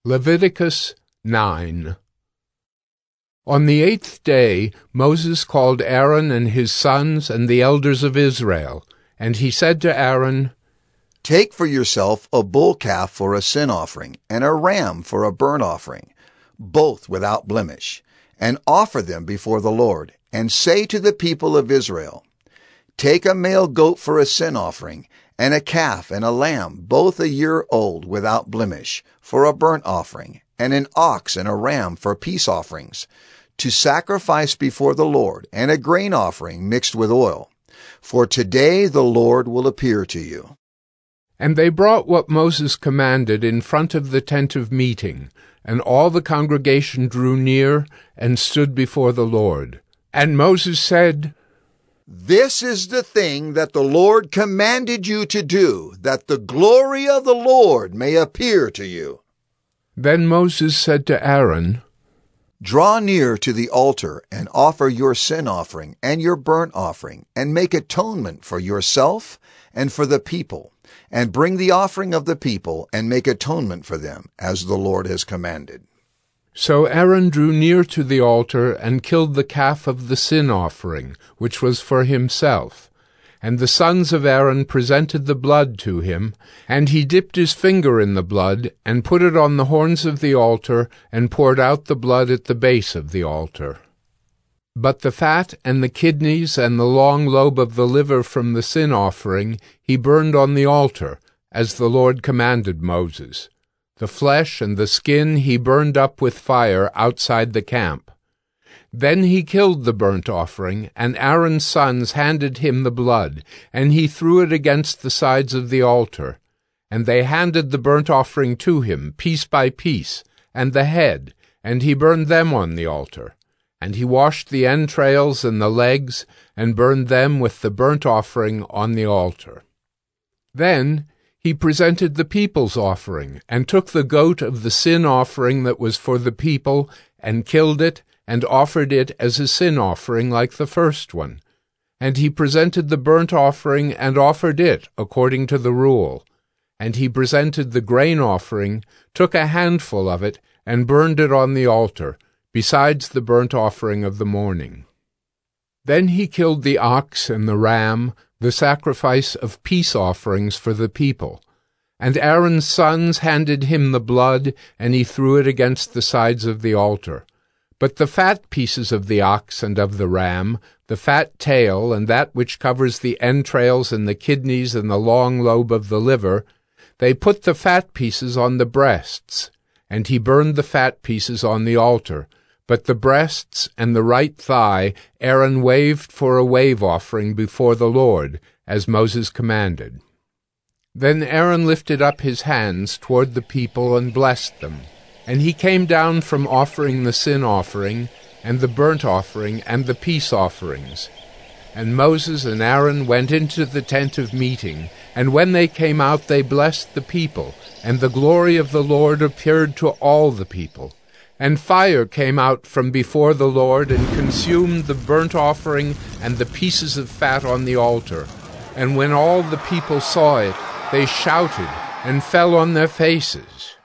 Leviticus 9. On the 8th day Moses called Aaron and his sons and the elders of Israel, and he said to Aaron, Take for yourself a bull calf for a sin offering, and a ram for a burnt offering, both without blemish, and offer them before the Lord, and say to the people of Israel, Take a male goat for a sin offering, and a calf and a lamb, both a year old without blemish, for a burnt offering, and an ox and a ram for peace offerings, to sacrifice before the Lord, and a grain offering mixed with oil. For today the Lord will appear to you. And they brought what Moses commanded in front of the tent of meeting, and all the congregation drew near and stood before the Lord. And Moses said, This is the thing that the Lord commanded you to do, that the glory of the Lord may appear to you. Then Moses said to Aaron, Draw near to the altar and offer your sin offering and your burnt offering, and make atonement for yourself and for the people, and bring the offering of the people and make atonement for them, as the Lord has commanded. So Aaron drew near to the altar and killed the calf of the sin offering, which was for himself. And the sons of Aaron presented the blood to him, and he dipped his finger in the blood, and put it on the horns of the altar, and poured out the blood at the base of the altar. But the fat and the kidneys and the long lobe of the liver from the sin offering he burned on the altar, as the Lord commanded Moses. The flesh and the skin he burned up with fire outside the camp. Then he killed the burnt offering, and Aaron's sons handed him the blood, and he threw it against the sides of the altar. And they handed the burnt offering to him, piece by piece, and the head, and he burned them on the altar. And he washed the entrails and the legs, and burned them with the burnt offering on the altar. Then he presented the people's offering, and took the goat of the sin offering that was for the people, and killed it, and offered it as a sin offering like the first one. And he presented the burnt offering, and offered it according to the rule. And he presented the grain offering, took a handful of it, and burned it on the altar, besides the burnt offering of the morning. Then he killed the ox and the ram, the sacrifice of peace offerings for the people. And Aaron's sons handed him the blood, and he threw it against the sides of the altar. But the fat pieces of the ox and of the ram, the fat tail, and that which covers the entrails and the kidneys and the long lobe of the liver, they put the fat pieces on the breasts, and he burned the fat pieces on the altar. But the breasts and the right thigh Aaron waved for a wave offering before the Lord, as Moses commanded. Then Aaron lifted up his hands toward the people and blessed them. And he came down from offering the sin offering, and the burnt offering, and the peace offerings. And Moses and Aaron went into the tent of meeting, and when they came out they blessed the people, and the glory of the Lord appeared to all the people. And fire came out from before the Lord, and consumed the burnt offering and the pieces of fat on the altar. And when all the people saw it, they shouted and fell on their faces.